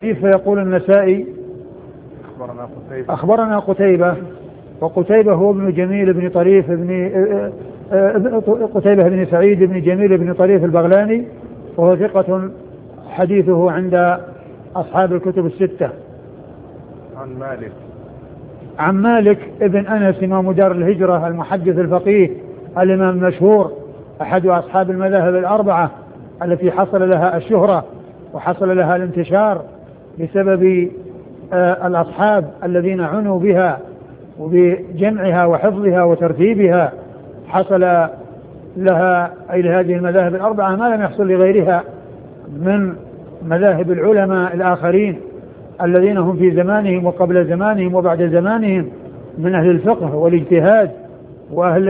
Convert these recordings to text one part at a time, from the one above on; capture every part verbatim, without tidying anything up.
فيقول النسائي أخبرنا قتيبة أخبرنا قتيبة، وقتيبة هو ابن جميل بن طريف بن قتيبة بن سعيد بن جميل بن طريف البغلاني، وهو ثقة حديثه عند أصحاب الكتب الستة. عن مالك عن مالك ابن أنس إمام دار الهجرة المحدث الفقيه الإمام المشهور، أحد أصحاب المذاهب الأربعة التي حصل لها الشهرة وحصل لها الانتشار بسبب آه الأصحاب الذين عنوا بها وبجمعها وحفظها وترتيبها. حصل لها أي لهذه المذاهب الأربعة ما لم يحصل لغيرها من مذاهب العلماء الآخرين الذين هم في زمانهم وقبل زمانهم وبعد زمانهم من أهل الفقه والاجتهاد وأهل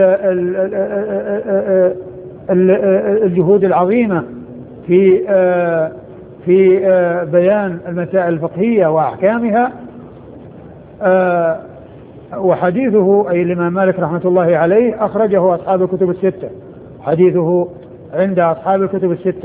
الجهود العظيمة في في بيان المسائل الفقهية وأحكامها. وحديثه أي الإمام مالك رحمة الله عليه أخرجه أصحاب الكتب الستة، حديثه عند أصحاب الكتب الستة.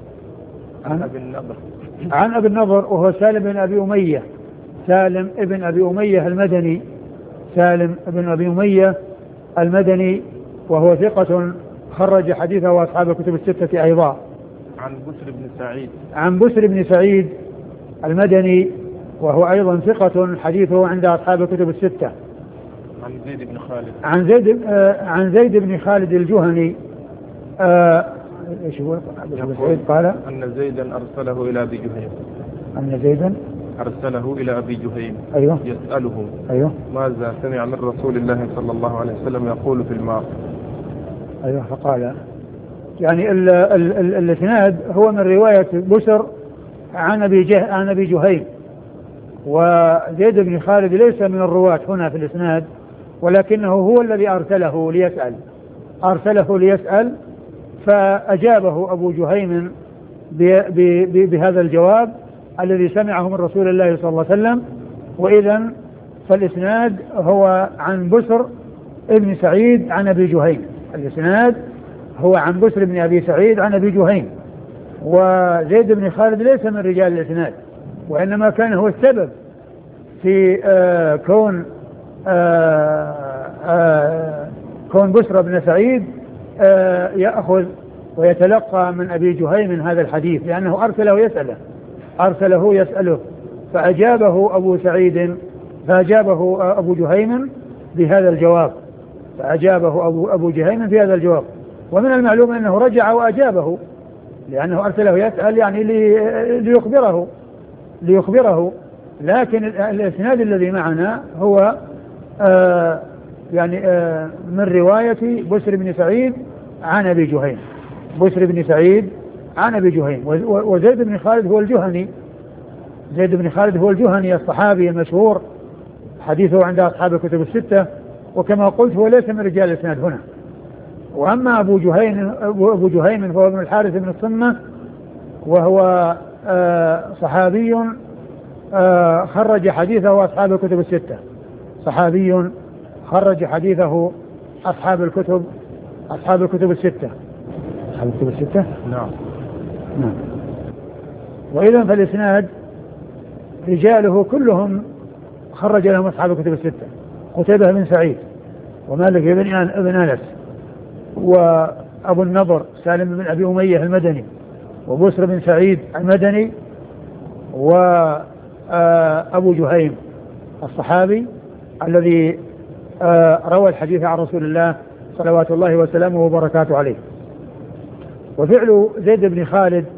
عن أبي النضر عن أبي النضر وهو سالم بن أبي أمية، سالم ابن أبي أمية المدني، سالم ابن أبي أمية المدني، وهو ثقة خرج حديثه أصحاب الكتب الستة أيضا. عن بسر بن سعيد عن بسر بن سعيد المدني، وهو أيضا ثقة حديثه عند أصحاب الكتب الستة. عن زيد بن خالد عن زيد آه عن زيد بن خالد الجهني آه ايش هو سعيد قال أن زيدا أرسله إلى أبي جهيم أن زيدا أرسله إلى أبي جهيم أيوه يسأله أيوه ماذا سمع من رسول الله صلى الله عليه وسلم يقول في الماء. أيوه فقال يعني الاسناد هو من رواية بسر عن أبي جه عن أبي جهيم، وزيد بن خالد ليس من الرواة هنا في الاسناد، ولكنه هو الذي أرسله ليسأل أرسله ليسأل فأجابه أبو جهيم بهذا الجواب الذي سمعه من رسول الله صلى الله عليه وسلم. وإذن فالإسناد هو عن بسر ابن سعيد عن أبي جهيم، الإسناد هو عن بسر بن أبي سعيد عن أبي جهيم، وزيد بن خالد ليس من رجال الإسناد، وإنما كان هو السبب في آه كون آه آه كون بسر بن سعيد آه يأخذ ويتلقى من أبي جهيم هذا الحديث، لأنه أرسله يسأله أرسله يسأله فأجابه أبو سعيد فأجابه أبو جهيم بهذا الجواب فأجابه أبو, أبو جهيم بهذا الجواب. ومن المعلوم أنه رجع وأجابه لأنه أرسله يسأل يعني ليخبره ليخبره لكن الإسناد الذي معنا هو آه يعني آه من رواية بسر بن سعيد عن أبي جهيم بسر بن سعيد عن أبي جهيم. وزيد بن خالد هو الجهني زيد بن خالد هو الجهني الصحابي المشهور، حديثه عند أصحاب الكتب الستة، وكما قلت هو ليس من رجال الإسناد هنا. وأما أبو جهيم أبو جهيم فهو ابن الحارث بن الصمة، وهو آه صحابي آه خرج حديثه أصحاب الكتب الستة صحابي خرج حديثه أصحاب الكتب أصحاب الكتب الستة أصحاب الكتب الستة نعم نعم. وإذا فالإسناد رجاله كلهم خرج لهم أصحاب الكتب الستة، قتيبة بن سعيد ومالك بن ابن أنس وأبو النضر سالم بن أبي أمية المدني وبسر بن سعيد المدني وأبو جهيم الصحابي الذي روى الحديث عن رسول الله صلوات الله وسلامه وبركاته عليه. وفعل زيد بن خالد